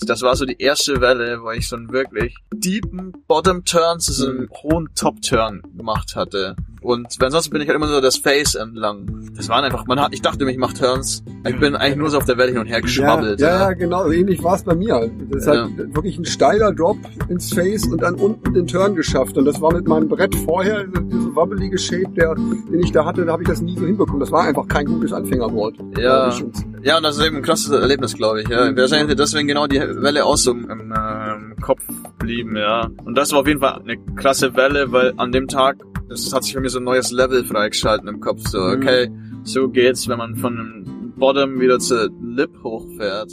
das war so die erste Welle, wo ich so einen wirklich deepen Bottom-Turn zu so einem hohen Top-Turn gemacht hatte. Und ansonsten bin ich halt immer so das Face entlang. Das waren einfach, ich dachte, ich mache Turns. Ich bin eigentlich nur so auf der Welle hin und her geschwabbelt. Ja, genau. Ähnlich war es bei mir. Das ist halt wirklich ein steiler Drop ins Face und dann unten den Turn geschafft. Und das war mit meinem Brett vorher, diese wabbelige Shape, den ich da hatte, da habe ich das nie so hinbekommen. Das war einfach kein gutes Anfängerboard. Ja, und das ist eben ein krasses Erlebnis, glaube ich. Ja. Wahrscheinlich deswegen genau die Welle auch so im Kopf blieben, ja. Und das war auf jeden Fall eine krasse Welle, weil an dem Tag, das hat sich bei mir so ein neues Level freigeschalten im Kopf. So, okay, so geht's, wenn man von einem Bottom wieder zur Lip hochfährt.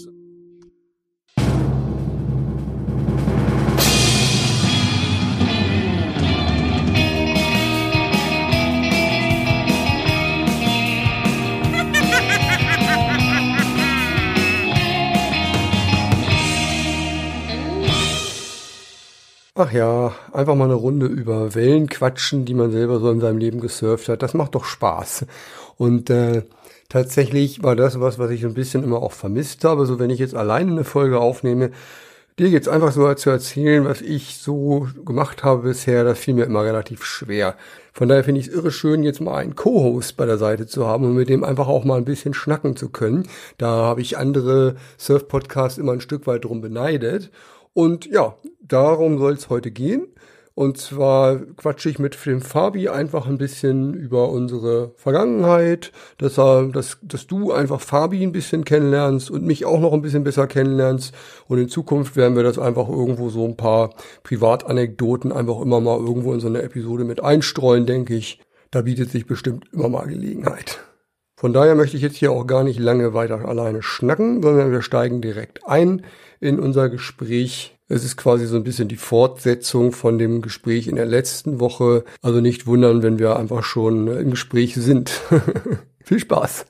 Ach ja, einfach mal eine Runde über Wellen quatschen, die man selber so in seinem Leben gesurft hat. Das macht doch Spaß. Und tatsächlich war das was ich ein bisschen immer auch vermisst habe. So, wenn ich jetzt alleine eine Folge aufnehme, dir jetzt einfach so zu erzählen, was ich so gemacht habe bisher, das fiel mir immer relativ schwer. Von daher finde ich es irre schön, jetzt mal einen Co-Host bei der Seite zu haben und mit dem einfach auch mal ein bisschen schnacken zu können. Da habe ich andere Surf-Podcasts immer ein Stück weit drum beneidet. Und ja, darum soll es heute gehen. Und zwar quatsche ich mit dem Fabi einfach ein bisschen über unsere Vergangenheit, dass du einfach Fabi ein bisschen kennenlernst und mich auch noch ein bisschen besser kennenlernst. Und in Zukunft werden wir das einfach irgendwo so ein paar Privatanekdoten einfach immer mal irgendwo in so eine Episode mit einstreuen, denke ich. Da bietet sich bestimmt immer mal Gelegenheit. Von daher möchte ich jetzt hier auch gar nicht lange weiter alleine schnacken, sondern wir steigen direkt ein in unser Gespräch. Es ist quasi so ein bisschen die Fortsetzung von dem Gespräch in der letzten Woche. Also nicht wundern, wenn wir einfach schon im Gespräch sind. Viel Spaß.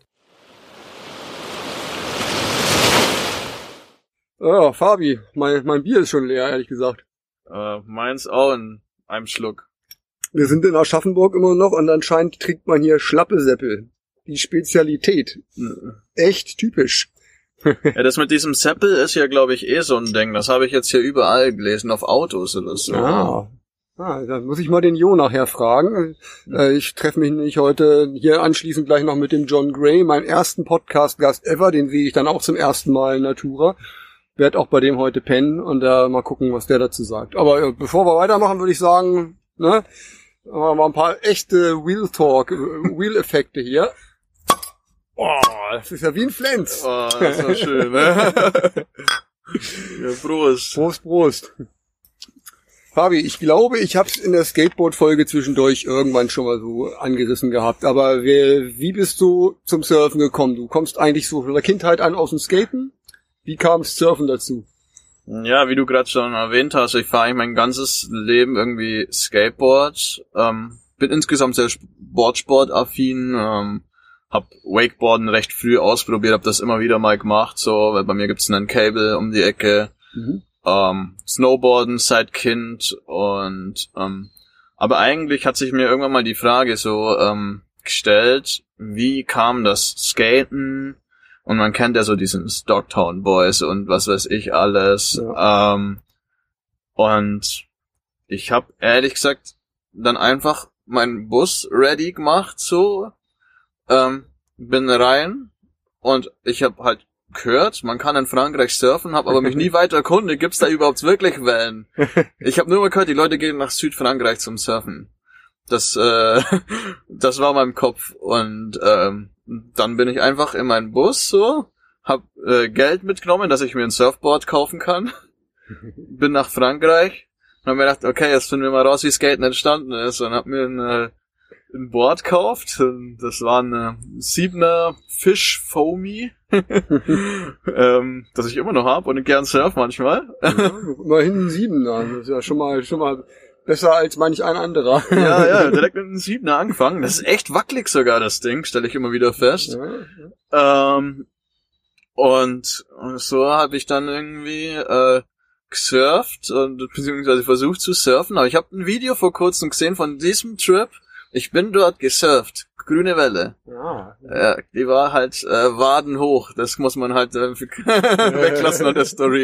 Ja, Fabi, mein Bier ist schon leer, ehrlich gesagt. Meins auch in einem Schluck. Wir sind in Aschaffenburg immer noch und anscheinend trinkt man hier Schlappeseppel. Die Spezialität. Echt typisch. Ja, das mit diesem Seppel ist ja, glaube ich, so ein Ding. Das habe ich jetzt hier überall gelesen, auf Autos oder so. Dann muss ich mal den Jo nachher fragen. Ich treffe mich nicht heute hier anschließend gleich noch mit dem John Gray, meinen ersten Podcast-Gast ever. Den sehe ich dann auch zum ersten Mal in Natura. Werd auch bei dem heute pennen und mal gucken, was der dazu sagt. Aber bevor wir weitermachen, würde ich sagen, ne, machen wir mal ein paar echte Wheel-Effekte hier. Oh, das ist ja wie ein Flens. Oh, das ist schön, ne? Ja, Prost. Prost. Fabi, ich glaube, ich hab's in der Skateboard-Folge zwischendurch irgendwann schon mal so angerissen gehabt. Aber wie bist du zum Surfen gekommen? Du kommst eigentlich so von der Kindheit an aus dem Skaten? Wie kam das Surfen dazu? Ja, wie du gerade schon erwähnt hast, ich fahre eigentlich mein ganzes Leben irgendwie Skateboard. Bin insgesamt sehr sportaffin, hab Wakeboarden recht früh ausprobiert, hab das immer wieder mal gemacht, so, weil bei mir gibt's einen Cable um die Ecke, Snowboarden seit Kind und aber eigentlich hat sich mir irgendwann mal die Frage so gestellt, wie kam das Skaten? Und man kennt ja so diesen Stocktown Boys und was weiß ich alles. Ja. Und ich hab ehrlich gesagt dann einfach meinen Bus ready gemacht, so. Bin rein und ich habe halt gehört, man kann in Frankreich surfen, habe aber mich nie weiter erkundigt, gibt's da überhaupt wirklich Wellen? Ich habe nur mal gehört, die Leute gehen nach Südfrankreich zum Surfen. Das war in meinem Kopf und dann bin ich einfach in meinen Bus so, hab Geld mitgenommen, dass ich mir ein Surfboard kaufen kann, bin nach Frankreich und hab mir gedacht, okay, jetzt finden wir mal raus, wie Skaten entstanden ist und hab mir ein Board gekauft. Das war ein 7er Fish Foamy, das ich immer noch hab und gern surf manchmal. Ja, immerhin ein 7er, das ist ja schon mal besser als manch ein anderer. Ja, direkt mit einem 7er angefangen. Das ist echt wackelig sogar, das Ding, stelle ich immer wieder fest. Ja. Und so habe ich dann irgendwie gesurft und beziehungsweise versucht zu surfen. Aber ich habe ein Video vor kurzem gesehen von diesem Trip, Ich bin dort gesurft. Grüne Welle. Ja. Die war halt Waden hoch. Das muss man halt weglassen an der Story.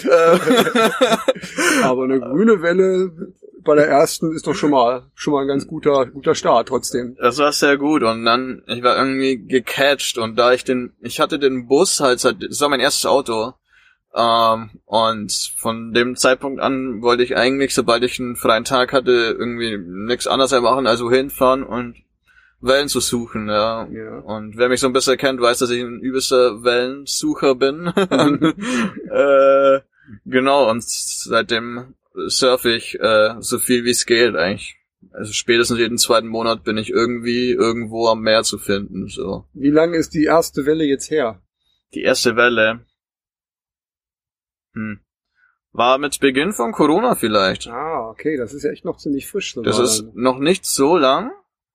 Aber eine grüne Welle bei der ersten ist doch schon mal ein ganz guter Start trotzdem. Das war sehr gut und dann, ich war irgendwie gecatcht und da ich hatte den Bus halt, das war mein erstes Auto, und von dem Zeitpunkt an wollte ich eigentlich, sobald ich einen freien Tag hatte, irgendwie nichts anderes mehr machen, also hinfahren und Wellen zu suchen, ja. Und wer mich so ein bisschen kennt, weiß, dass ich ein übelster Wellensucher bin. Genau, und seitdem surfe ich so viel wie es geht eigentlich. Also spätestens jeden zweiten Monat bin ich irgendwie irgendwo am Meer zu finden. So. Wie lange ist die erste Welle jetzt her? Die erste Welle war mit Beginn von Corona vielleicht. Ah, okay, das ist ja echt noch ziemlich frisch. Das ist noch nicht so lang.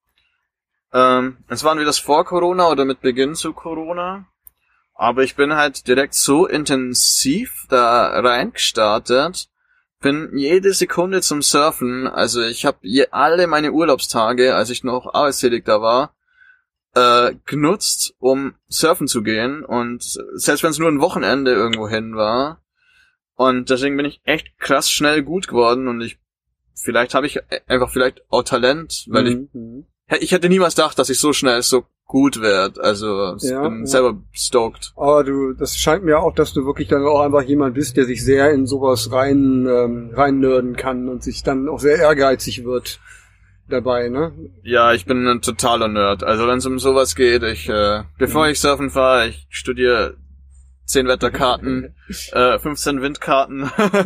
Es war entweder das vor Corona oder mit Beginn zu Corona. Aber ich bin halt direkt so intensiv da reingestartet, bin jede Sekunde zum Surfen, also ich habe alle meine Urlaubstage, als ich noch arbeitstätig da war, genutzt, um surfen zu gehen und selbst wenn es nur ein Wochenende irgendwo hin war. Und deswegen bin ich echt krass schnell gut geworden und vielleicht habe ich einfach auch Talent, weil ich hätte niemals gedacht, dass ich so schnell so gut werde. Also ich bin selber stoked. Aber das scheint mir auch, dass du wirklich dann auch einfach jemand bist, der sich sehr in sowas rein nörden kann und sich dann auch sehr ehrgeizig wird dabei, ne? Ja, ich bin ein totaler Nerd. Also wenn es um sowas geht, bevor ich surfen fahre, ich studiere 10 Wetterkarten, 15 Windkarten,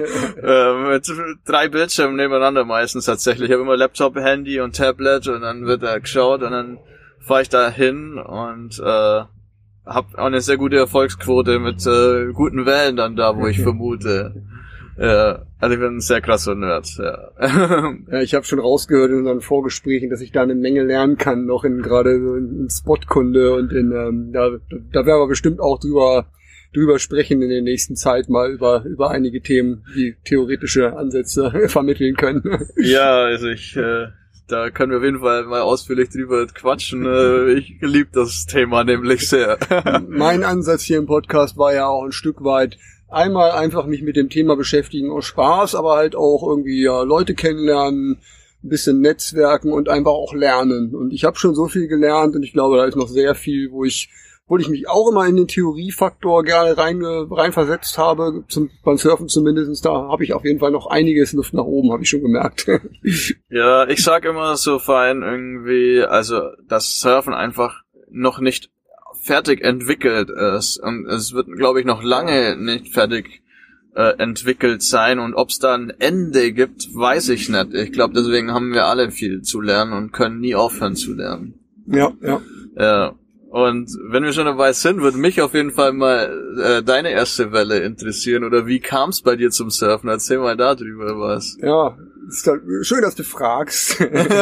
mit 3 Bildschirmen nebeneinander meistens tatsächlich. Ich habe immer Laptop, Handy und Tablet und dann wird da geschaut und dann fahre ich da hin und habe auch eine sehr gute Erfolgsquote mit guten Wellen dann da, wo ich vermute. Also ich bin ein sehr krasser Nerd. Ja, ich habe schon rausgehört in unseren Vorgesprächen, dass ich da eine Menge lernen kann, noch gerade in Spotkunde und da werden wir bestimmt auch drüber sprechen in der nächsten Zeit mal über einige Themen, die theoretische Ansätze vermitteln können. Ja, also da können wir auf jeden Fall mal ausführlich drüber quatschen. Ich liebe das Thema nämlich sehr. Mein Ansatz hier im Podcast war ja auch ein Stück weit einmal einfach mich mit dem Thema beschäftigen aus Spaß, aber halt auch irgendwie Leute kennenlernen, ein bisschen netzwerken und einfach auch lernen. Und ich habe schon so viel gelernt und ich glaube, da ist noch sehr viel, wo ich mich auch immer in den Theoriefaktor gerne reinversetzt habe, beim Surfen zumindest, da habe ich auf jeden Fall noch einiges Luft nach oben, habe ich schon gemerkt. Ja, ich sag immer so fein irgendwie, also dass Surfen einfach noch nicht fertig entwickelt ist und es wird, glaube ich, noch lange nicht fertig entwickelt sein und ob es da ein Ende gibt, weiß ich nicht. Ich glaube, deswegen haben wir alle viel zu lernen und können nie aufhören zu lernen. Ja. Und wenn wir schon dabei sind, würde mich auf jeden Fall mal deine erste Welle interessieren. Oder wie kam es bei dir zum Surfen? Erzähl mal darüber was. Ja, ist schön, dass du fragst.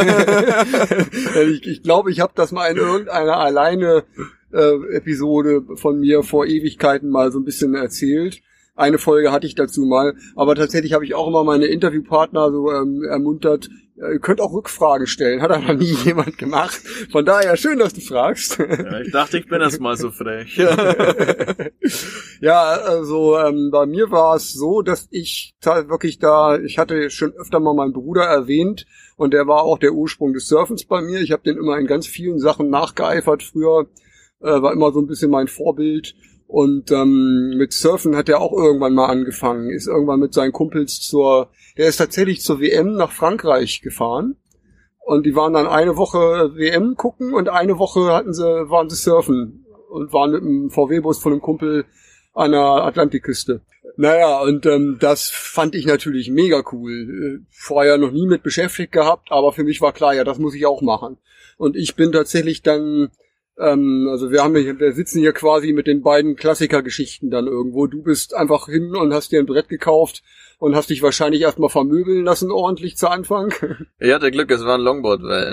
Ich glaube, ich habe das mal in irgendeiner alleine Episode von mir vor Ewigkeiten mal so ein bisschen erzählt. Eine Folge hatte ich dazu mal. Aber tatsächlich habe ich auch immer meine Interviewpartner so ermuntert, ihr könnt auch Rückfragen stellen. Hat aber nie jemand gemacht. Von daher schön, dass du fragst. Ja, ich dachte, ich bin erst mal so frech. Ja, also bei mir war es so, dass ich wirklich ich hatte schon öfter mal meinen Bruder erwähnt und der war auch der Ursprung des Surfens bei mir. Ich habe den immer in ganz vielen Sachen nachgeeifert früher. War immer so ein bisschen mein Vorbild. Und mit Surfen hat er auch irgendwann mal angefangen, ist irgendwann mit seinen Kumpels der ist tatsächlich zur WM nach Frankreich gefahren und die waren dann eine Woche WM gucken und eine Woche waren sie surfen und waren mit einem VW-Bus von einem Kumpel an der Atlantikküste. Naja, und das fand ich natürlich mega cool. Vorher noch nie mit beschäftigt gehabt, aber für mich war klar, ja, das muss ich auch machen. Und ich bin tatsächlich dann also wir sitzen hier quasi mit den beiden Klassikergeschichten dann irgendwo. Du bist einfach hin und hast dir ein Brett gekauft und hast dich wahrscheinlich erstmal vermöbeln lassen, ordentlich zu Anfang. Ich hatte Glück, es waren Longboardwellen.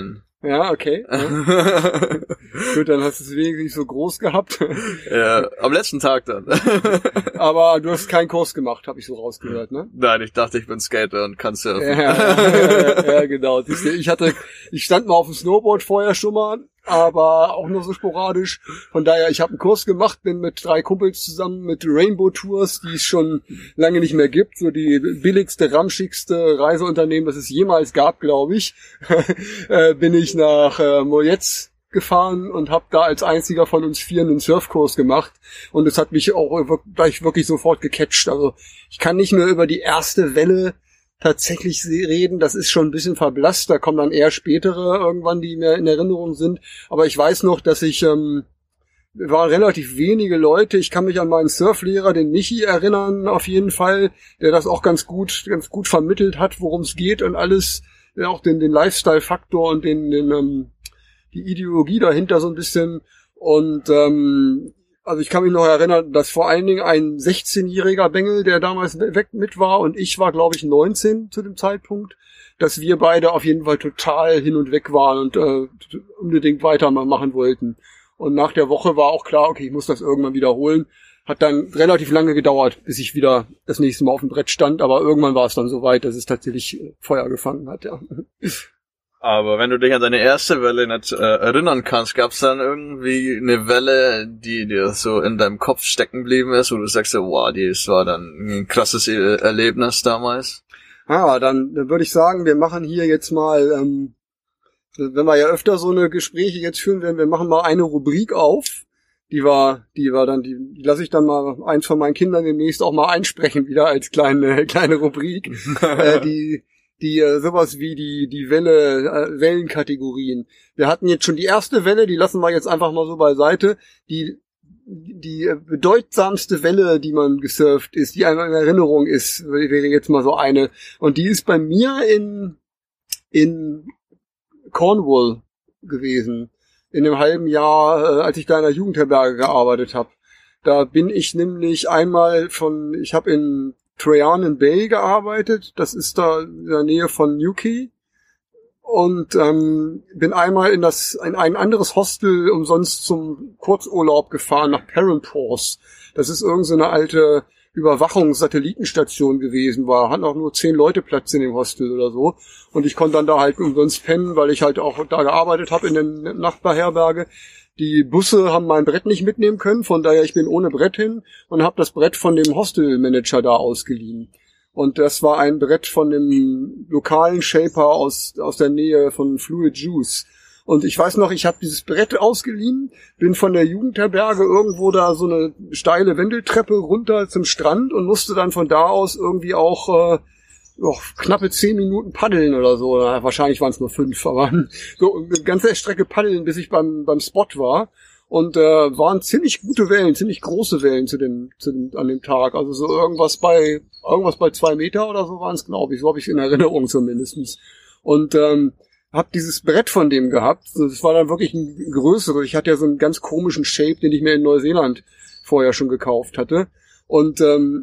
Ja, okay. Ja. Gut, dann hast du es wenigstens nicht so groß gehabt. Ja, am letzten Tag dann. Aber du hast keinen Kurs gemacht, habe ich so rausgehört, ne? Nein, ich dachte, ich bin Skater und kann surfen. Ja, genau. Ich stand mal auf dem Snowboard vorher schon mal, aber auch nur so sporadisch. Von daher, ich habe einen Kurs gemacht, bin mit 3 Kumpels zusammen mit Rainbow Tours, die es schon lange nicht mehr gibt, so die billigste, ramschigste Reiseunternehmen, das es jemals gab, glaube ich, bin ich nach Molletz gefahren und habe da als einziger von uns 4 einen Surfkurs gemacht und es hat mich auch gleich wirklich sofort gecatcht. Also ich kann nicht mehr über die erste Welle tatsächlich reden, das ist schon ein bisschen verblasst, da kommen dann eher spätere irgendwann, die mir in Erinnerung sind, aber ich weiß noch, dass waren relativ wenige Leute, ich kann mich an meinen Surflehrer, den Michi, erinnern auf jeden Fall, der das auch ganz gut vermittelt hat, worum es geht und alles, auch den Lifestyle-Faktor und die Ideologie dahinter so ein bisschen und also ich kann mich noch erinnern, dass vor allen Dingen ein 16-jähriger Bengel, der damals mit war und ich war, glaube ich, 19 zu dem Zeitpunkt, dass wir beide auf jeden Fall total hin und weg waren und unbedingt weitermachen wollten. Und nach der Woche war auch klar, okay, ich muss das irgendwann wiederholen. Hat dann relativ lange gedauert, bis ich wieder das nächste Mal auf dem Brett stand, aber irgendwann war es dann soweit, dass es tatsächlich Feuer gefangen hat, ja. Aber wenn du dich an deine erste Welle nicht erinnern kannst, gab es dann irgendwie eine Welle, die dir so in deinem Kopf stecken geblieben ist, wo du sagst, wow, das war dann ein krasses Erlebnis damals? Dann würde ich sagen, wir machen hier jetzt mal, wenn wir ja öfter so eine Gespräche jetzt führen werden, wir machen mal eine Rubrik auf. Die lasse ich dann mal eins von meinen Kindern demnächst auch mal einsprechen wieder als kleine Rubrik. Die sowas wie die Wellenkategorien. Wir hatten jetzt schon die erste Welle, die lassen wir jetzt einfach mal so beiseite. Die bedeutsamste Welle, die man gesurft ist, die einem in Erinnerung ist, wäre jetzt mal so eine. Und die ist bei mir in Cornwall gewesen. In einem halben Jahr, als ich da in der Jugendherberge gearbeitet habe. Da bin ich nämlich ich habe in Traianen Bay gearbeitet, das ist da in der Nähe von Newquay und bin einmal in ein anderes Hostel umsonst zum Kurzurlaub gefahren nach Perranporth. Das ist irgend so eine alte Überwachungssatellitenstation gewesen, hatten auch nur 10 Leute Platz in dem Hostel oder so und ich konnte dann da halt umsonst pennen, weil ich halt auch da gearbeitet habe in der Nachbarherberge. Die Busse haben mein Brett nicht mitnehmen können, von daher ich bin ohne Brett hin und habe das Brett von dem Hostelmanager da ausgeliehen. Und das war ein Brett von dem lokalen Shaper aus der Nähe von Fluid Juice. Und ich weiß noch, ich habe dieses Brett ausgeliehen, bin von der Jugendherberge irgendwo da so eine steile Wendeltreppe runter zum Strand und musste dann von da aus irgendwie auch knappe 10 Minuten paddeln oder so. Wahrscheinlich waren es nur 5, aber so eine ganze Strecke paddeln, bis ich beim Spot war. Und waren ziemlich gute Wellen, ziemlich große Wellen an dem Tag. Also so irgendwas bei 2 Meter oder so waren es, glaube ich. So habe ich in Erinnerung zumindestens. Und hab dieses Brett von dem gehabt. Das war dann wirklich ein größeres. Ich hatte ja so einen ganz komischen Shape, den ich mir in Neuseeland vorher schon gekauft hatte. Und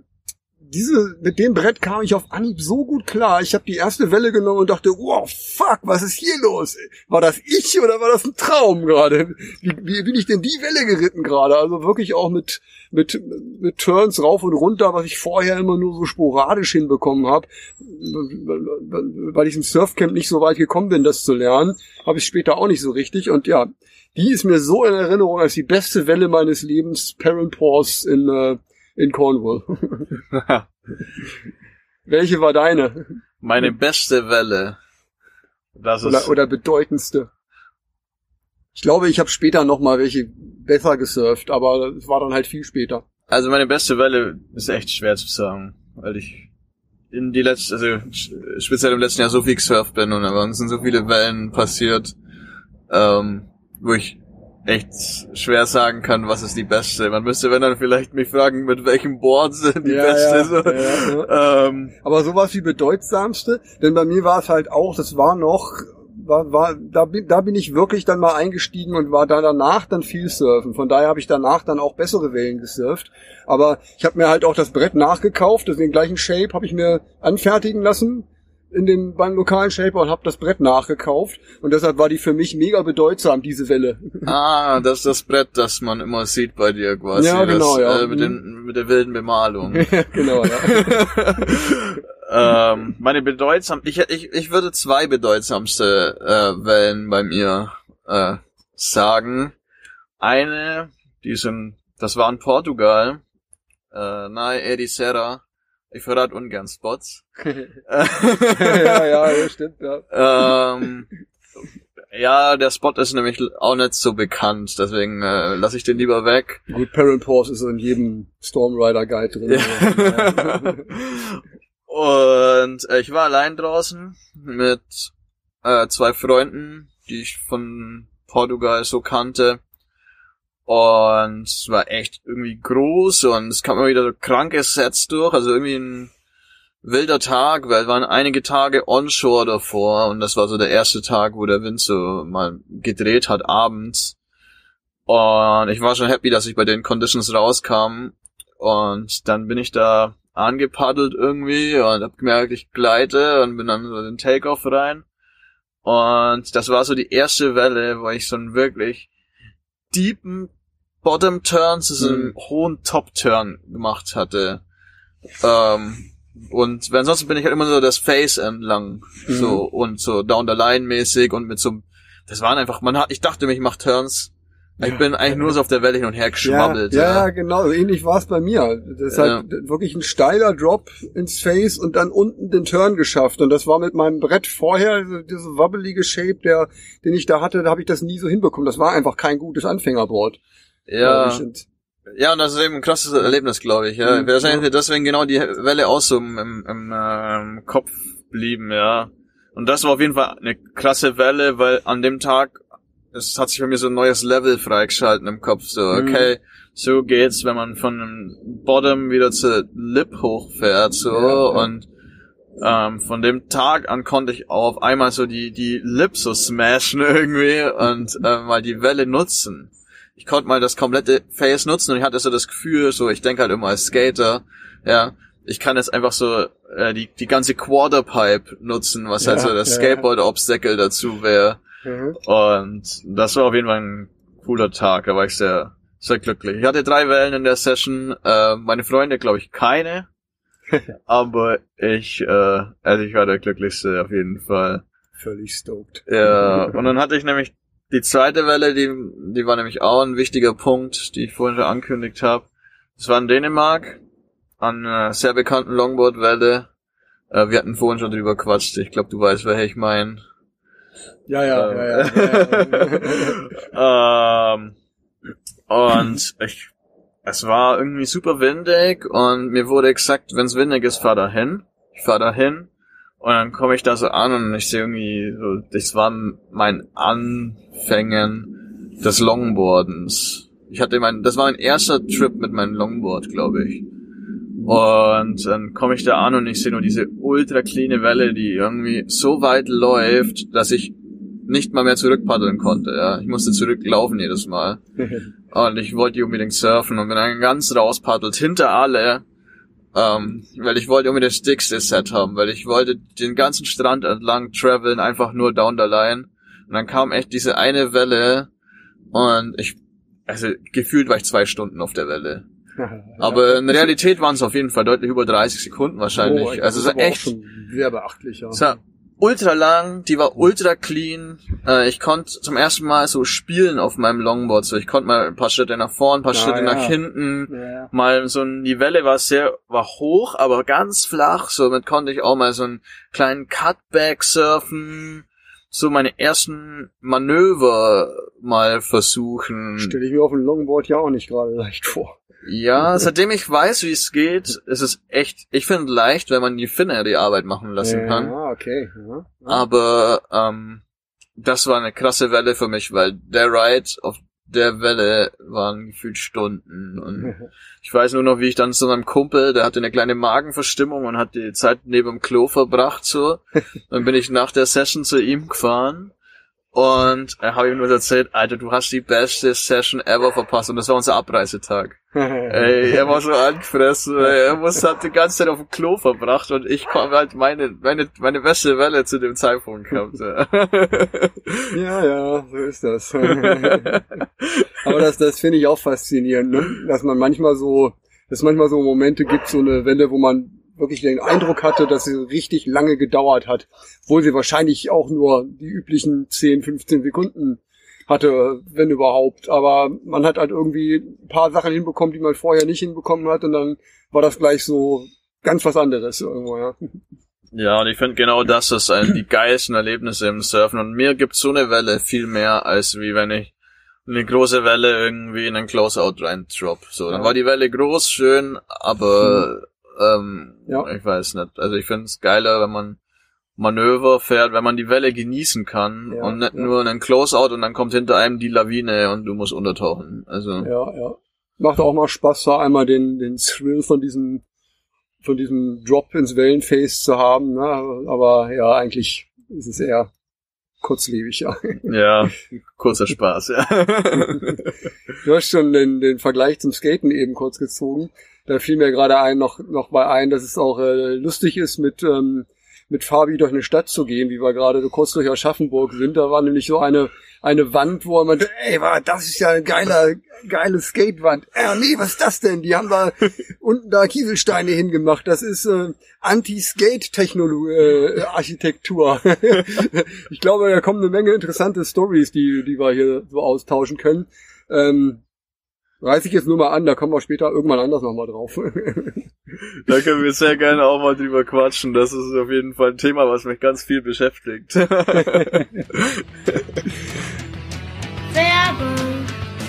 mit dem Brett kam ich auf Anhieb so gut klar. Ich habe die erste Welle genommen und dachte, wow, fuck, was ist hier los? War das ich oder war das ein Traum gerade? Wie bin ich denn die Welle geritten gerade? Also wirklich auch mit Turns rauf und runter, was ich vorher immer nur so sporadisch hinbekommen habe, weil ich im Surfcamp nicht so weit gekommen bin, das zu lernen, habe ich später auch nicht so richtig. Und ja, die ist mir so in Erinnerung als die beste Welle meines Lebens, Perranporth in Cornwall. Welche war deine? Meine beste Welle. Oder bedeutendste. Ich glaube, ich habe später noch mal welche besser gesurft, aber es war dann halt viel später. Also meine beste Welle ist echt schwer zu sagen, weil ich speziell im letzten Jahr so viel gesurft bin und dann sind so viele Wellen passiert, wo ich echt schwer sagen kann, was ist die beste. Man müsste, wenn dann vielleicht mich fragen, mit welchem Board die beste ist. Ja. Aber sowas wie bedeutsamste, denn bei mir war es halt auch, das war noch, da bin ich wirklich dann mal eingestiegen und war da danach dann viel surfen. Von daher habe ich danach dann auch bessere Wellen gesurft. Aber ich habe mir halt auch das Brett nachgekauft, also den gleichen Shape habe ich mir anfertigen lassen. beim lokalen Shaper und habe das Brett nachgekauft und deshalb war die für mich mega bedeutsam, diese Welle. Ah, das ist das Brett, das man immer sieht bei dir quasi. Ja, genau, das, ja. Mit der wilden Bemalung. Ja, genau, ja. Meine bedeutsam, ich würde 2 bedeutsamste Wellen bei mir sagen. Eine, das war in Portugal, nahe Ericeira. Ich verrate ungern Spots. ja, stimmt, ja. Ja, der Spot ist nämlich auch nicht so bekannt, deswegen lasse ich den lieber weg. Gut, Parent Pause ist in jedem Stormrider Guide drin. Ja. Und ich war allein draußen mit 2 Freunden, die ich von Portugal so kannte. Und es war echt irgendwie groß und es kam immer wieder so kranke Sets durch, also irgendwie ein wilder Tag, weil es waren einige Tage onshore davor und das war so der erste Tag, wo der Wind so mal gedreht hat abends. Und ich war schon happy, dass ich bei den Conditions rauskam und dann bin ich da angepaddelt irgendwie und hab gemerkt, ich gleite und bin dann so den Takeoff rein. Und das war so die erste Welle, wo ich so einen wirklich deepen Bottom Turn zu so einem hohen Top Turn gemacht hatte. Und ansonsten bin ich halt immer so das Face entlang, so, und so down the line mäßig und mit so, das waren einfach, ich dachte mir, ich mach Turns. Ich bin eigentlich nur so auf der Welle hin und her geschwabbelt. Ja, genau, ähnlich war es bei mir. Das ist halt wirklich ein steiler Drop ins Face und dann unten den Turn geschafft. Und das war mit meinem Brett vorher, diese wabbelige Shape, den ich da hatte, da habe ich das nie so hinbekommen. Das war einfach kein gutes Anfängerboard. Ja. Ja, und das ist eben ein krasses Erlebnis, glaube ich. Ja. Wahrscheinlich deswegen genau die Welle auch so im Kopf blieben, ja. Und das war auf jeden Fall eine krasse Welle, weil an dem Tag, es hat sich bei mir so ein neues Level freigeschalten im Kopf. So, okay, so geht's, wenn man von einem Bottom wieder zur Lip hochfährt, so. Und von dem Tag an konnte ich auch auf einmal so die Lip so smashen irgendwie und mal die Welle nutzen. Ich konnte mal das komplette Face nutzen und ich hatte so das Gefühl, so, ich denke halt immer als Skater, ja, ich kann jetzt einfach so die ganze Quarterpipe nutzen, was halt so das Skateboard-Obstacle dazu wäre. Und das war auf jeden Fall ein cooler Tag, da war ich sehr, sehr glücklich. Ich hatte 3 Wellen in der Session, meine Freunde glaube ich keine, aber ich war der Glücklichste auf jeden Fall. Völlig stoked. Ja, und dann hatte ich nämlich die zweite Welle, die war nämlich auch ein wichtiger Punkt, die ich vorhin schon angekündigt habe. Das war in Dänemark, an einer sehr bekannten Longboard-Welle. Wir hatten vorhin schon drüber gequatscht. Ich glaube, du weißt, welche ich meine. Ja. Und es war irgendwie super windig und mir wurde gesagt, wenn es windig ist, fahr da hin. Ich fahr da hin. Und dann komme ich da so an und ich sehe irgendwie so, das war mein Anfängen des Longboardens. Das war mein erster Trip mit meinem Longboard, glaube ich. Und dann komme ich da an und ich sehe nur diese ultra cleane Welle, die irgendwie so weit läuft, dass ich nicht mal mehr zurückpaddeln konnte, ja. Ich musste zurücklaufen jedes Mal. Und ich wollte die unbedingt surfen und bin dann ganz rauspaddelt, hinter alle, weil ich wollte unbedingt das dickste Set haben, weil ich wollte den ganzen Strand entlang traveln, einfach nur down the line. Und dann kam echt diese eine Welle und gefühlt war ich 2 Stunden auf der Welle. Aber in Realität waren es auf jeden Fall deutlich über 30 Sekunden wahrscheinlich. Also es war echt sehr beachtlich, ja. Es war ultra lang, die war ultra clean. Ich konnte zum ersten Mal so spielen auf meinem Longboard. So, ich konnte mal ein paar Schritte nach vorn, ein paar Schritte nach hinten. Ja. Mal die Welle war hoch, aber ganz flach. Somit konnte ich auch mal so einen kleinen Cutback surfen. So meine ersten Manöver mal versuchen. Stelle ich mir auf dem Longboard ja auch nicht gerade leicht vor. Ja, seitdem ich weiß, wie es geht, ist es echt, ich finde leicht, wenn man die Finner die Arbeit machen lassen kann. Ja, okay. Ja. Aber das war eine krasse Welle für mich, weil der Ride auf der Welle waren gefühlt Stunden. Und ich weiß nur noch, wie ich dann zu meinem Kumpel, der hatte eine kleine Magenverstimmung und hat die Zeit neben dem Klo verbracht, so. Dann bin ich nach der Session zu ihm gefahren Und habe ihm nur erzählt, Alter, du hast die beste Session ever verpasst und das war unser Abreisetag. Ey, er war so angefressen, er hat die ganze Zeit auf dem Klo verbracht und ich komme halt meine beste Welle zu dem Zeitpunkt gehabt. Ja, so ist das. Aber das finde ich auch faszinierend, ne? Dass manchmal so Momente gibt, so eine Welle, wo man wirklich den Eindruck hatte, dass sie richtig lange gedauert hat, obwohl sie wahrscheinlich auch nur die üblichen 10, 15 Sekunden hatte, wenn überhaupt. Aber man hat halt irgendwie ein paar Sachen hinbekommen, die man vorher nicht hinbekommen hat und dann war das gleich so ganz was anderes irgendwo, ja. Ja, und ich finde genau das ist die geilsten Erlebnisse im Surfen und mir gibt so eine Welle viel mehr, als wie wenn ich eine große Welle irgendwie in einen Closeout rein drop. So, dann war die Welle groß, schön, aber ich weiß nicht. Also ich finde es geiler, wenn man Manöver fährt, wenn man die Welle genießen kann und nicht nur einen Closeout und dann kommt hinter einem die Lawine und du musst untertauchen. Also ja. Macht auch mal Spaß, da einmal den Thrill von diesem Drop ins Wellenface zu haben, ne? Aber ja, eigentlich ist es eher kurzlebig, ja. Ja, kurzer Spaß, ja. Du hast schon den Vergleich zum Skaten eben kurz gezogen. Da fiel mir gerade noch mal ein, dass es auch lustig ist, mit Fabi durch eine Stadt zu gehen, wie wir gerade kurz durch Aschaffenburg sind. Da war nämlich so eine Wand, wo man, das ist ja eine geile Skatewand. Nee, was ist das denn? Die haben da unten da Kieselsteine hingemacht. Das ist Anti-Skate-Technologie, Architektur. Ich glaube, da kommen eine Menge interessante Stories, die wir hier so austauschen können. Reiß ich jetzt nur mal an, da kommen wir später irgendwann anders nochmal drauf. Da können wir sehr gerne auch mal drüber quatschen. Das ist auf jeden Fall ein Thema, was mich ganz viel beschäftigt. Werbung.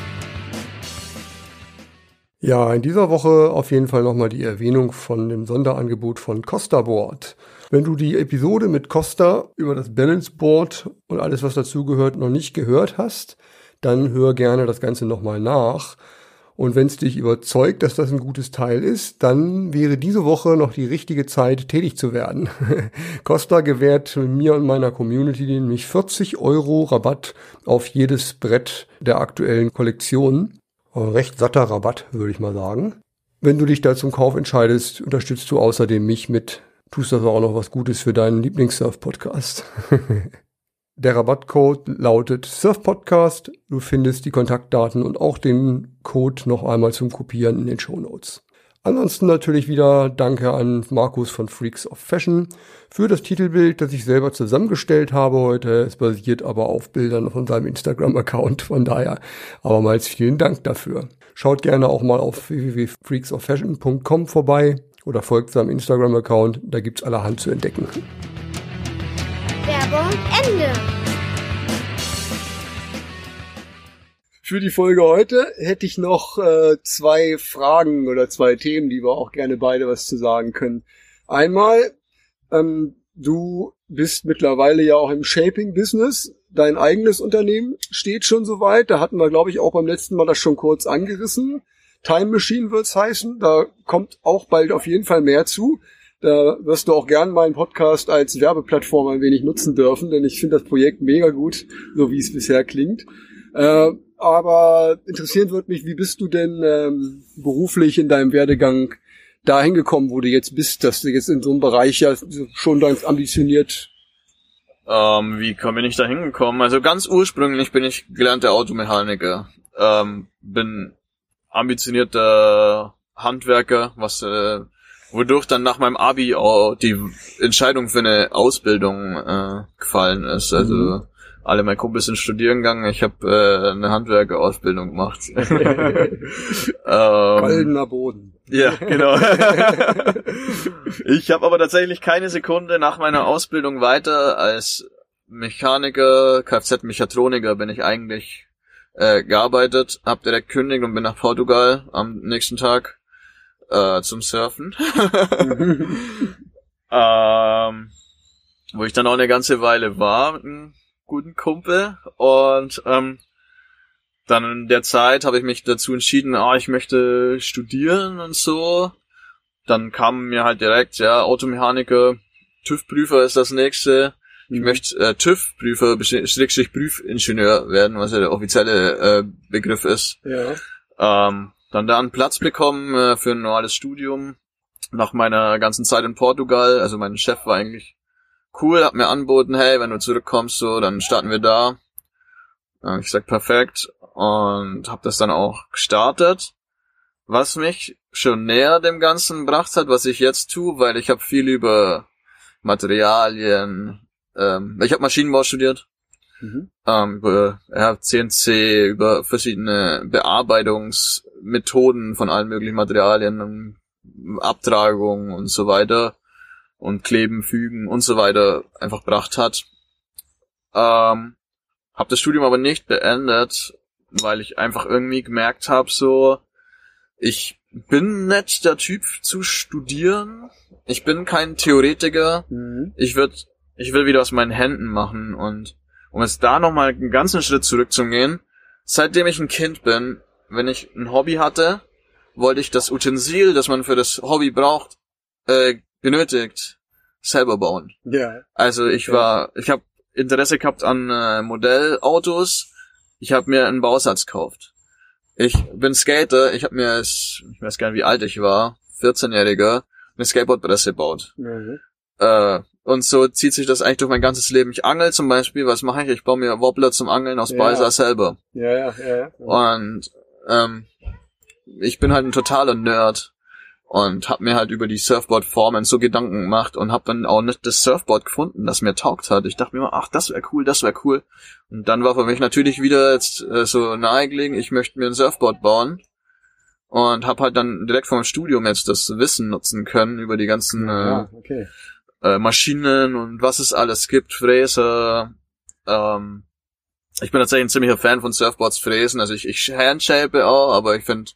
Ja, in dieser Woche auf jeden Fall nochmal die Erwähnung von dem Sonderangebot von Costa Board. Wenn du die Episode mit Costa über das Balance Board und alles, was dazugehört, noch nicht gehört hast, dann hör gerne das Ganze nochmal nach. Und wenn es dich überzeugt, dass das ein gutes Teil ist, dann wäre diese Woche noch die richtige Zeit, tätig zu werden. Costa gewährt mir und meiner Community nämlich 40 € Rabatt auf jedes Brett der aktuellen Kollektion. Recht satter Rabatt, würde ich mal sagen. Wenn du dich da zum Kauf entscheidest, unterstützt du außerdem mich mit, tust das auch noch was Gutes für deinen Lieblingssurf-Podcast. Der Rabattcode lautet SurfPodcast. Du findest die Kontaktdaten und auch den Code noch einmal zum Kopieren in den Shownotes. Ansonsten natürlich wieder Danke an Markus von Freaks of Fashion für das Titelbild, das ich selber zusammengestellt habe heute. Es basiert aber auf Bildern von seinem Instagram-Account, von daher abermals vielen Dank dafür. Schaut gerne auch mal auf www.freaksoffashion.com vorbei oder folgt seinem Instagram-Account, da gibt's allerhand zu entdecken. Werbung Ende. Für die Folge heute hätte ich noch 2 Fragen oder 2 Themen, die wir auch gerne beide was zu sagen können. Einmal, du bist mittlerweile ja auch im Shaping-Business. Dein eigenes Unternehmen steht schon soweit. Da hatten wir, glaube ich, auch beim letzten Mal das schon kurz angerissen. Time Machine wird's heißen. Da kommt auch bald auf jeden Fall mehr zu. Da wirst du auch gern meinen Podcast als Werbeplattform ein wenig nutzen dürfen, denn ich finde das Projekt mega gut, so wie es bisher klingt. Aber interessieren wird mich, wie bist du denn beruflich in deinem Werdegang dahin gekommen, wo du jetzt bist, dass du jetzt in so einem Bereich ja schon ganz ambitioniert... Wie bin ich da hingekommen? Also ganz ursprünglich bin ich gelernter Automechaniker. Bin ambitionierter Handwerker, wodurch dann nach meinem Abi auch die Entscheidung für eine Ausbildung gefallen ist. Also alle meine Kumpels sind studieren gegangen, ich habe eine Handwerkerausbildung gemacht. Goldener Boden. Ja, genau. Ich habe aber tatsächlich keine Sekunde nach meiner Ausbildung weiter als Mechaniker, Kfz-Mechatroniker bin ich eigentlich gearbeitet, habe direkt gekündigt und bin nach Portugal am nächsten Tag zum Surfen. Wo ich dann auch eine ganze Weile war mit einem guten Kumpel und dann in der Zeit habe ich mich dazu entschieden, ich möchte studieren und so. Dann kam mir halt direkt, Automechaniker, TÜV-Prüfer ist das nächste. Ich möchte TÜV-Prüfer, Schrägstrich Prüfingenieur werden, was ja der offizielle Begriff ist. Ja. Dann da einen Platz bekommen für ein normales Studium. Nach meiner ganzen Zeit in Portugal, also mein Chef war eigentlich cool, hat mir angeboten, hey, wenn du zurückkommst, so, dann starten wir da. Ich sag perfekt und habe das dann auch gestartet, was mich schon näher dem Ganzen gebracht hat, was ich jetzt tue, weil ich habe viel über Materialien, ich habe Maschinenbau studiert, über CNC, über verschiedene Bearbeitungsmethoden von allen möglichen Materialien, Abtragung und so weiter und Kleben, Fügen und so weiter einfach gebracht hat. Hab das Studium aber nicht beendet, weil ich einfach irgendwie gemerkt habe, so, ich bin nicht der Typ zu studieren. Ich bin kein Theoretiker. Ich will wieder aus meinen Händen machen und um jetzt da nochmal einen ganzen Schritt zurückzugehen, seitdem ich ein Kind bin, wenn ich ein Hobby hatte, wollte ich das Utensil, das man für das Hobby braucht, benötigt, selber bauen. Ja. Also ich habe Interesse gehabt an Modellautos. Ich habe mir einen Bausatz gekauft. Ich bin Skater. Ich weiß gar nicht, wie alt ich war, 14-Jähriger, eine Skateboardpresse gebaut. Und so zieht sich das eigentlich durch mein ganzes Leben. Ich angel zum Beispiel. Was mache ich? Ich baue mir Wobbler zum Angeln aus Balsa selber. Ja. Und ich bin halt ein totaler Nerd und hab mir halt über die Surfboard-Formen so Gedanken gemacht und hab dann auch nicht das Surfboard gefunden, das mir taugt hat. Ich dachte mir immer, ach, das wäre cool. Und dann war für mich natürlich wieder jetzt so nahegelegen, ich möchte mir ein Surfboard bauen und hab halt dann direkt vom Studium jetzt das Wissen nutzen können über die ganzen Maschinen und was es alles gibt, Fräser. Ich bin tatsächlich ein ziemlicher Fan von Surfboards fräsen, also ich handshape auch, aber ich finde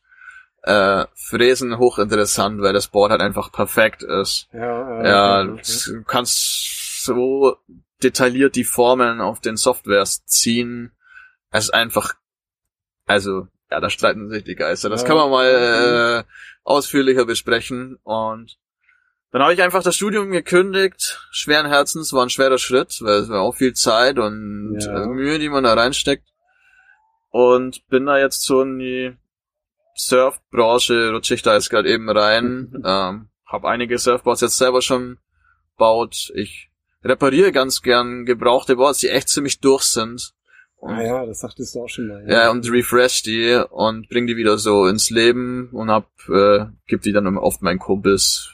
Fräsen hochinteressant, weil das Board halt einfach perfekt ist. Du kannst so detailliert die Formeln auf den Softwares ziehen. Es ist einfach, also, ja, da streiten sich die Geister. Das kann man mal ausführlicher besprechen. Und dann habe ich einfach das Studium gekündigt. Schweren Herzens, war ein schwerer Schritt, weil es war auch viel Zeit und Mühe, die man da reinsteckt. Und bin da jetzt so in die Surfbranche, rutsche ich da jetzt gerade eben rein. Habe einige Surfboards jetzt selber schon gebaut. Ich repariere ganz gern gebrauchte Boards, die echt ziemlich durch sind. Und, das sagtest du auch schon mal. Ja, und refresh die und bring die wieder so ins Leben und gib die dann oft meinen Kumpels.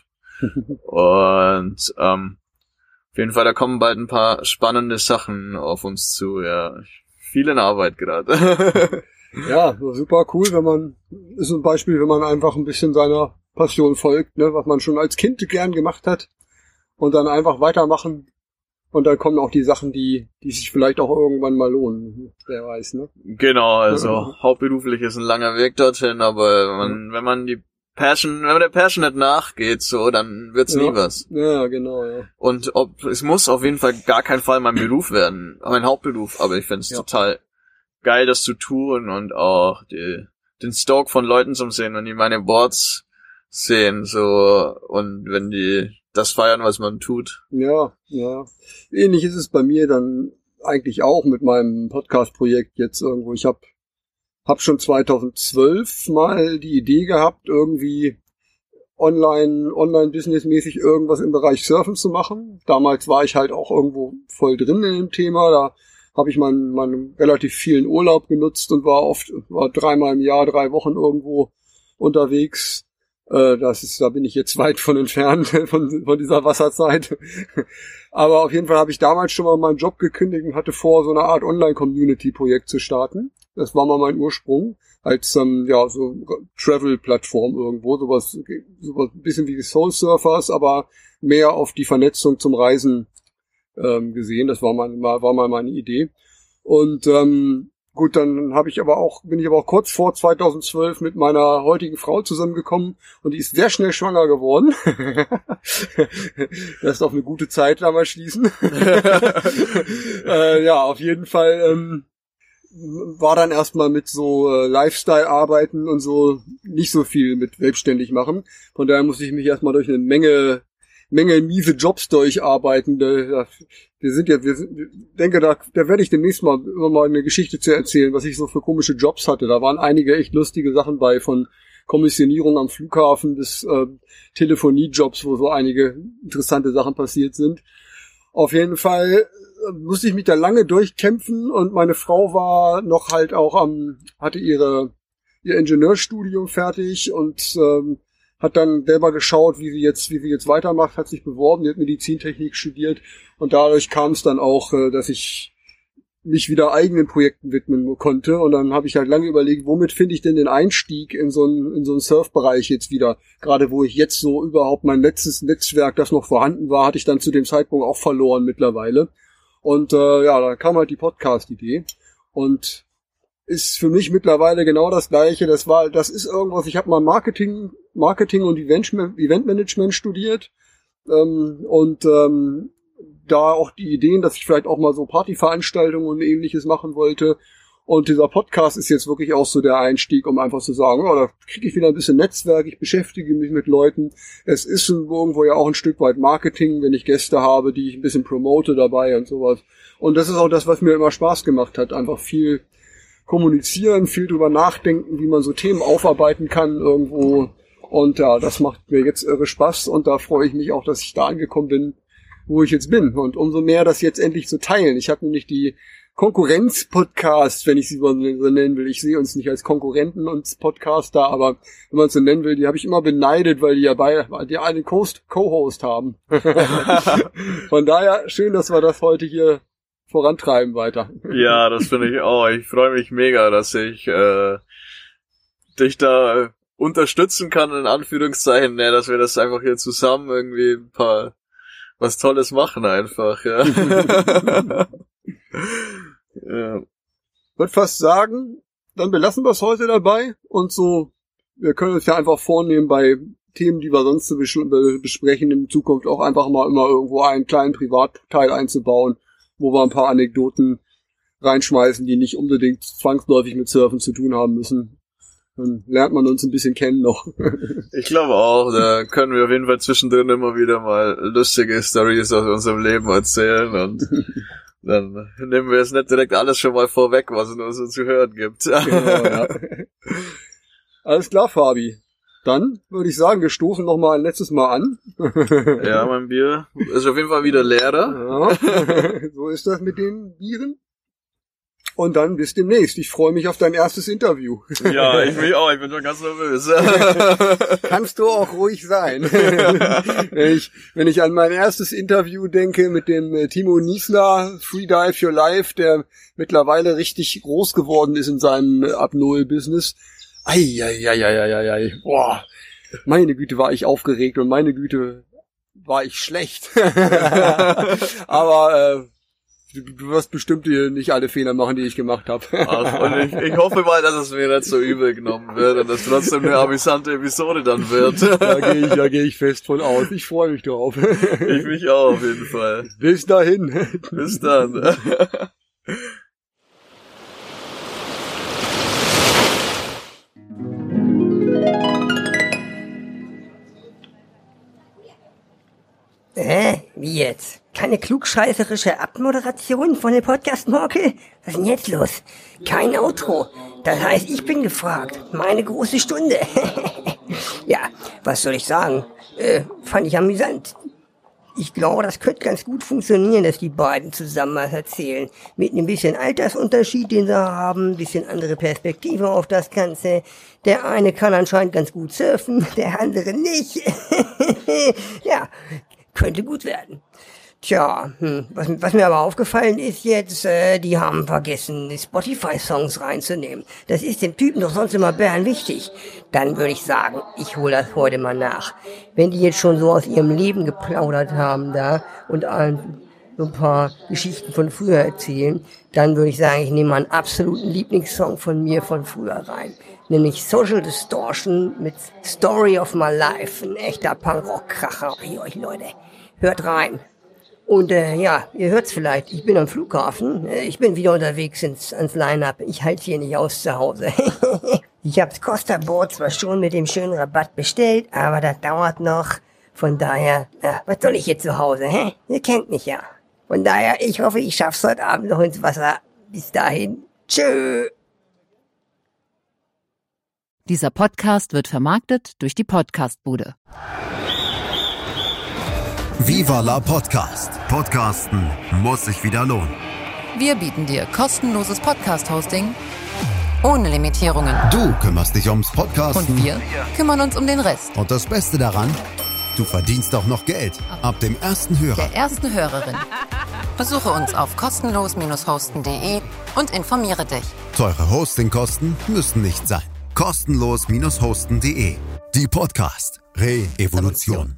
Und auf jeden Fall, da kommen bald ein paar spannende Sachen auf uns zu. Ja, viel in Arbeit gerade. Ja, super cool, ist ein Beispiel, wenn man einfach ein bisschen seiner Passion folgt, ne, was man schon als Kind gern gemacht hat und dann einfach weitermachen und dann kommen auch die Sachen, die sich vielleicht auch irgendwann mal lohnen, wer weiß, ne? Genau, also hauptberuflich ist ein langer Weg dorthin, aber wenn man der Passion nicht nachgeht, so, dann wird's nie was. Ja, genau, ja. Und es muss auf jeden Fall gar kein Fall mein Beruf werden, mein Hauptberuf, aber ich find's total geil, das zu tun und auch den Stoke von Leuten zum sehen, wenn die meine Boards sehen, so, und wenn die das feiern, was man tut. Ja. Ähnlich ist es bei mir dann eigentlich auch mit meinem Podcast-Projekt jetzt irgendwo. Ich hab schon 2012 mal die Idee gehabt, irgendwie online-businessmäßig irgendwas im Bereich Surfen zu machen. Damals war ich halt auch irgendwo voll drin in dem Thema, da habe ich meinen relativ vielen Urlaub genutzt und war 3-mal im Jahr, 3 Wochen irgendwo unterwegs. Da bin ich jetzt weit von entfernt, von dieser Wasserzeit. Aber auf jeden Fall habe ich damals schon mal meinen Job gekündigt und hatte vor, so eine Art Online-Community-Projekt zu starten. Das war mal mein Ursprung, als so Travel-Plattform irgendwo, sowas ein bisschen wie die Soul Surfers, aber mehr auf die Vernetzung zum Reisen gesehen. Das war mal meine Idee. Und gut, dann bin ich aber auch kurz vor 2012 mit meiner heutigen Frau zusammengekommen und die ist sehr schnell schwanger geworden. Das ist auf eine gute Zeit damals schließen. Auf jeden Fall war dann erstmal mit so Lifestyle-Arbeiten und so nicht so viel mit selbstständig machen. Von daher musste ich mich erstmal durch eine Menge Menge miese Jobs durcharbeiten. Da werde ich demnächst mal immer mal eine Geschichte zu erzählen, was ich so für komische Jobs hatte. Da waren einige echt lustige Sachen bei, von Kommissionierung am Flughafen bis Telefoniejobs, wo so einige interessante Sachen passiert sind. Auf jeden Fall musste ich mich da lange durchkämpfen, und meine Frau war noch halt auch hatte ihr Ingenieurstudium fertig und hat dann selber geschaut, wie sie jetzt weitermacht, hat sich beworben, die hat Medizintechnik studiert, und dadurch kam es dann auch, dass ich mich wieder eigenen Projekten widmen konnte. Und dann habe ich halt lange überlegt, womit finde ich denn den Einstieg in so einen Surfbereich jetzt wieder. Gerade wo ich jetzt so überhaupt mein letztes Netzwerk, das noch vorhanden war, hatte ich dann zu dem Zeitpunkt auch verloren mittlerweile. Und da kam halt die Podcast-Idee. Und ist für mich mittlerweile genau das Gleiche. Das ist irgendwas, ich habe mal Marketing und Eventmanagement studiert. Da auch die Ideen, dass ich vielleicht auch mal so Partyveranstaltungen und Ähnliches machen wollte. Und dieser Podcast ist jetzt wirklich auch so der Einstieg, um einfach zu sagen, da kriege ich wieder ein bisschen Netzwerk, ich beschäftige mich mit Leuten. Es ist irgendwo ja auch ein Stück weit Marketing, wenn ich Gäste habe, die ich ein bisschen promote dabei und sowas. Und das ist auch das, was mir immer Spaß gemacht hat. Einfach viel kommunizieren, viel drüber nachdenken, wie man so Themen aufarbeiten kann irgendwo. Und ja, das macht mir jetzt irre Spaß, und da freue ich mich auch, dass ich da angekommen bin, wo ich jetzt bin, und umso mehr das jetzt endlich zu teilen. Ich habe nämlich die Konkurrenz-Podcast, wenn ich sie so nennen will. Ich sehe uns nicht als Konkurrenten und Podcaster, aber wenn man es so nennen will, die habe ich immer beneidet, weil die ja einen Co-Host haben. Von daher schön, dass wir das heute hier vorantreiben weiter. Ja, das finde ich auch. Ich freue mich mega, dass ich dich da unterstützen kann, in Anführungszeichen, dass wir das einfach hier zusammen irgendwie was Tolles machen einfach, ja. Ja. Würde fast sagen, dann belassen wir es heute dabei, und so, wir können uns ja einfach vornehmen, bei Themen, die wir sonst so besprechen, in Zukunft auch einfach mal immer irgendwo einen kleinen Privatteil einzubauen, wo wir ein paar Anekdoten reinschmeißen, die nicht unbedingt zwangsläufig mit Surfen zu tun haben müssen. Dann lernt man uns ein bisschen kennen noch. Ich glaube auch, da können wir auf jeden Fall zwischendrin immer wieder mal lustige Stories aus unserem Leben erzählen, und dann nehmen wir jetzt nicht direkt alles schon mal vorweg, was es nur so zu hören gibt. Genau, ja. Alles klar, Fabi. Dann würde ich sagen, wir stoßen noch mal ein letztes Mal an. Ja, mein Bier ist auf jeden Fall wieder leerer. Ja, so ist das mit den Bieren. Und dann bis demnächst. Ich freue mich auf dein erstes Interview. Ja, ich mich auch. Ich bin schon ganz nervös. Kannst du auch ruhig sein. Wenn ich an mein erstes Interview denke mit dem Timo Niesler, Freedive Your Life, der mittlerweile richtig groß geworden ist in seinem Apnoe-Business. Boah, meine Güte, war ich aufgeregt, und meine Güte, war ich schlecht. Aber du wirst bestimmt nicht alle Fehler machen, die ich gemacht habe. Und ich hoffe mal, dass es mir nicht so übel genommen wird und dass trotzdem eine amüsante Episode dann wird. Da gehe ich fest von aus. Ich freue mich drauf. Ich mich auch auf jeden Fall. Bis dahin. Bis dann. Wie jetzt? Keine klugscheißerische Abmoderation von dem Podcast Morkel? Was ist denn jetzt los? Kein Outro. Das heißt, ich bin gefragt. Meine große Stunde. Ja, was soll ich sagen? Fand ich amüsant. Ich glaube, das könnte ganz gut funktionieren, dass die beiden zusammen was erzählen. Mit einem bisschen Altersunterschied, den sie haben, ein bisschen andere Perspektive auf das Ganze. Der eine kann anscheinend ganz gut surfen, der andere nicht. Ja, könnte gut werden. Tja, was mir aber aufgefallen ist jetzt, die haben vergessen, Spotify-Songs reinzunehmen. Das ist dem Typen doch sonst immer bärnwichtig. Dann würde ich sagen, ich hole das heute mal nach. Wenn die jetzt schon so aus ihrem Leben geplaudert haben da und so ein paar Geschichten von früher erzählen, dann würde ich sagen, ich nehme mal einen absoluten Lieblingssong von mir von früher rein. Nämlich Social Distortion mit Story of My Life. Ein echter Punkrock-Kracher. Euch Leute, hört rein. Und ja, ihr hört's vielleicht, ich bin am Flughafen, ich bin wieder unterwegs ans Line-Up, ich halte hier nicht aus zu Hause. Ich hab's Costa Board zwar schon mit dem schönen Rabatt bestellt, aber das dauert noch. Von daher, ja, was soll ich hier zu Hause, hä? Ihr kennt mich ja. Von daher, ich hoffe, ich schaff's heute Abend noch ins Wasser. Bis dahin. Tschö. Dieser Podcast wird vermarktet durch die Podcastbude. Viva la Podcast. Podcasten muss sich wieder lohnen. Wir bieten dir kostenloses Podcast-Hosting ohne Limitierungen. Du kümmerst dich ums Podcasten. Und wir kümmern uns um den Rest. Und das Beste daran, du verdienst auch noch Geld. Ab dem ersten Hörer. Der ersten Hörerin. Besuche uns auf kostenlos-hosten.de und informiere dich. Teure Hostingkosten müssen nicht sein. Kostenlos-hosten.de. Die Podcast Re-Evolution.